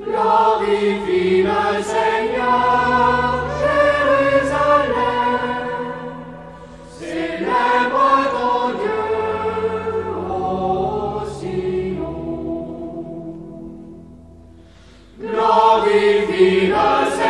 Glorifie le Seigneur, Jérusalem. Célèbre ton Dieu au Sion. Glorifie le Seigneur.